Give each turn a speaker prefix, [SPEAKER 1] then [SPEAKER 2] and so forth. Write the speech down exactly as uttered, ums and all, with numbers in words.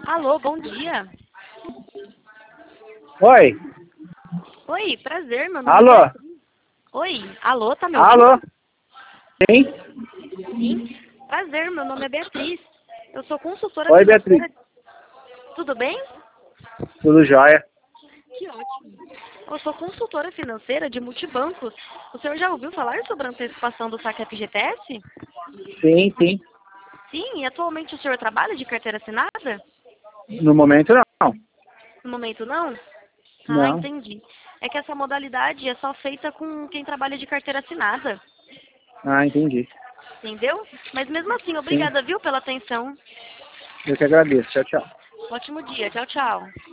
[SPEAKER 1] Alô, bom dia.
[SPEAKER 2] Oi.
[SPEAKER 1] Oi, prazer, meu nome
[SPEAKER 2] Alô.
[SPEAKER 1] é Beatriz. Oi, alô, tá me ouvindo?
[SPEAKER 2] Alô. Sim.
[SPEAKER 1] Sim. Prazer, meu nome é Beatriz. Eu sou consultora
[SPEAKER 2] Oi, Beatriz.
[SPEAKER 1] financeira. Tudo bem?
[SPEAKER 2] Tudo jóia?
[SPEAKER 1] Que ótimo. Eu sou consultora financeira de multibancos. O senhor já ouviu falar sobre a antecipação do saque F G T S?
[SPEAKER 2] Sim, sim.
[SPEAKER 1] Sim, e atualmente o senhor trabalha de carteira assinada?
[SPEAKER 2] No momento não.
[SPEAKER 1] No momento não? Ah,
[SPEAKER 2] Não.
[SPEAKER 1] entendi. É que essa modalidade é só feita com quem trabalha de carteira assinada.
[SPEAKER 2] Ah, entendi.
[SPEAKER 1] Entendeu? Mas mesmo assim,
[SPEAKER 2] Sim.
[SPEAKER 1] obrigada, viu, pela atenção.
[SPEAKER 2] Eu que agradeço. Tchau, tchau.
[SPEAKER 1] Ótimo dia. Tchau, tchau.